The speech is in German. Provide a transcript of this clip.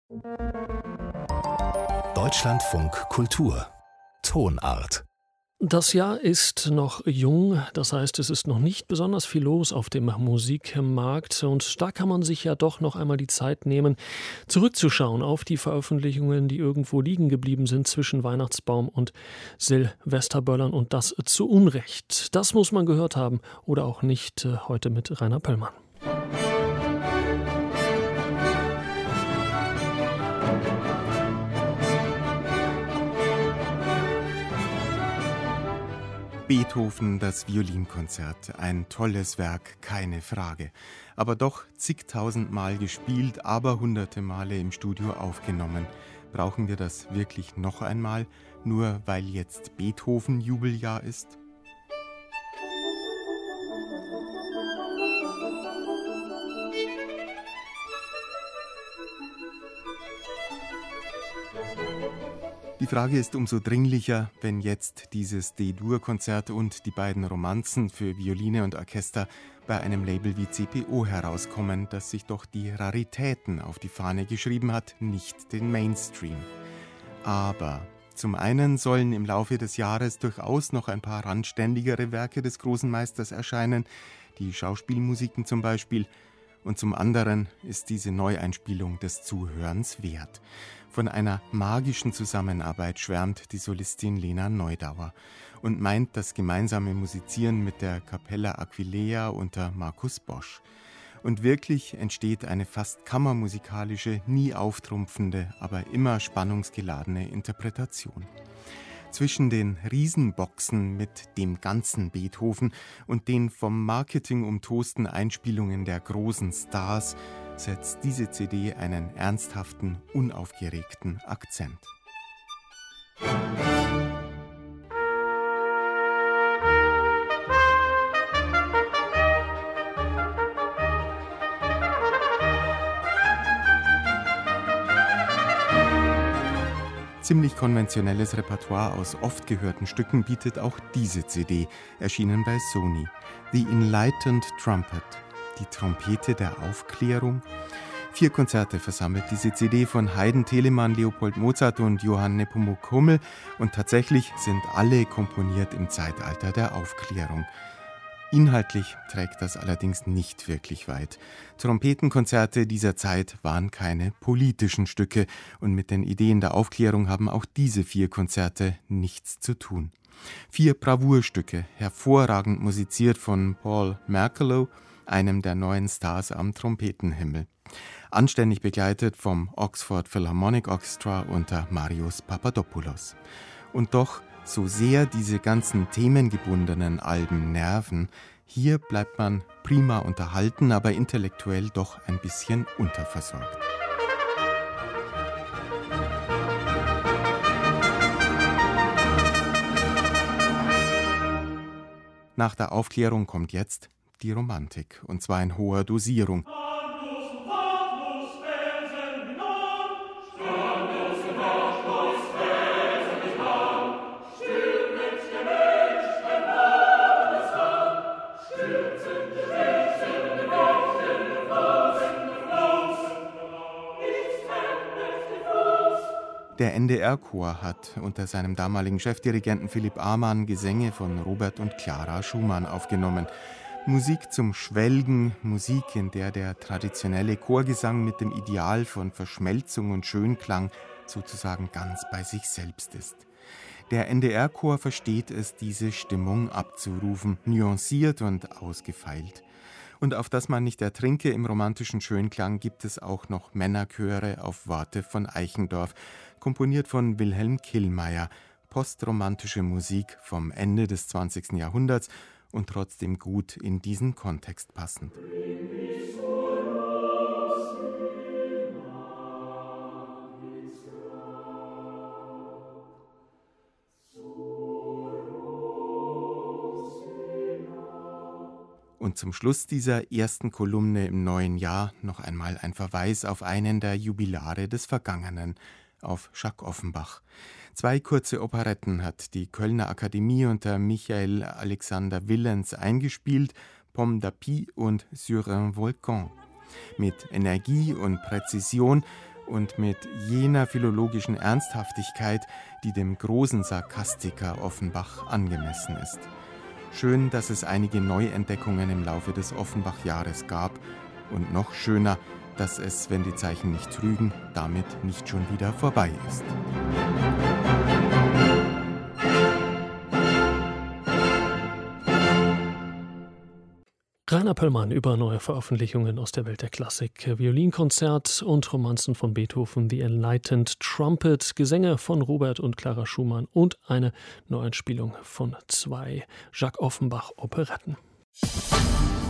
Deutschlandfunk Kultur Tonart. Das Jahr ist noch jung, das heißt, es ist noch nicht besonders viel los auf dem Musikmarkt und da kann man sich ja doch noch einmal die Zeit nehmen, zurückzuschauen auf die Veröffentlichungen, die irgendwo liegen geblieben sind zwischen Weihnachtsbaum und Silvesterböllern und das zu Unrecht. Das muss man gehört haben oder auch nicht, heute mit Rainer Pöllmann. Beethoven, das Violinkonzert, ein tolles Werk, keine Frage. Aber doch zigtausendmal gespielt, aber hunderte Male im Studio aufgenommen. Brauchen wir das wirklich noch einmal, nur weil jetzt Beethoven-Jubeljahr ist? Die Frage ist umso dringlicher, wenn jetzt dieses D-Dur-Konzert und die beiden Romanzen für Violine und Orchester bei einem Label wie CPO herauskommen, das sich doch die Raritäten auf die Fahne geschrieben hat, nicht den Mainstream. Aber zum einen sollen im Laufe des Jahres durchaus noch ein paar randständigere Werke des großen Meisters erscheinen, die Schauspielmusiken zum Beispiel, und zum anderen ist diese Neueinspielung des Zuhörens wert. Von einer magischen Zusammenarbeit schwärmt die Solistin Lena Neudauer und meint das gemeinsame Musizieren mit der Capella Aquileia unter Markus Bosch. Und wirklich entsteht eine fast kammermusikalische, nie auftrumpfende, aber immer spannungsgeladene Interpretation. Zwischen den Riesenboxen mit dem ganzen Beethoven und den vom Marketing umtosten Einspielungen der großen Stars setzt diese CD einen ernsthaften, unaufgeregten Akzent. Ziemlich konventionelles Repertoire aus oft gehörten Stücken bietet auch diese CD, erschienen bei Sony. The Enlightened Trumpet, die Trompete der Aufklärung. 4 Konzerte versammelt diese CD von Haydn, Telemann, Leopold Mozart und Johann Nepomuk Hummel und tatsächlich sind alle komponiert im Zeitalter der Aufklärung. Inhaltlich trägt das allerdings nicht wirklich weit. Trompetenkonzerte dieser Zeit waren keine politischen Stücke und mit den Ideen der Aufklärung haben auch diese 4 Konzerte nichts zu tun. 4 Bravourstücke, hervorragend musiziert von Paul Merkelow, einem der neuen Stars am Trompetenhimmel. Anständig begleitet vom Oxford Philharmonic Orchestra unter Marios Papadopoulos. Und doch, so sehr diese ganzen themengebundenen Alben nerven, hier bleibt man prima unterhalten, aber intellektuell doch ein bisschen unterversorgt. Nach der Aufklärung kommt jetzt die Romantik, und zwar in hoher Dosierung. Der NDR-Chor hat unter seinem damaligen Chefdirigenten Philipp Amann Gesänge von Robert und Clara Schumann aufgenommen. Musik zum Schwelgen, Musik, in der der traditionelle Chorgesang mit dem Ideal von Verschmelzung und Schönklang sozusagen ganz bei sich selbst ist. Der NDR-Chor versteht es, diese Stimmung abzurufen, nuanciert und ausgefeilt. Und auf das man nicht ertrinke im romantischen Schönklang gibt es auch noch Männerchöre auf Worte von Eichendorff, komponiert von Wilhelm Killmeier, postromantische Musik vom Ende des 20. Jahrhunderts und trotzdem gut in diesen Kontext passend. Und zum Schluss dieser ersten Kolumne im neuen Jahr noch einmal ein Verweis auf einen der Jubilare des Vergangenen, auf Jacques Offenbach. 2 kurze Operetten hat die Kölner Akademie unter Michael Alexander Willens eingespielt, Pomme d'Api und Sur un Volcan. Mit Energie und Präzision und mit jener philologischen Ernsthaftigkeit, die dem großen Sarkastiker Offenbach angemessen ist. Schön, dass es einige Neuentdeckungen im Laufe des Offenbach-Jahres gab und noch schöner, dass es, wenn die Zeichen nicht trügen, damit nicht schon wieder vorbei ist. Rainer Pöllmann über neue Veröffentlichungen aus der Welt der Klassik, Violinkonzert und Romanzen von Beethoven, The Enlightened Trumpet, Gesänge von Robert und Clara Schumann und eine Neueinspielung von 2 Jacques Offenbach Operetten.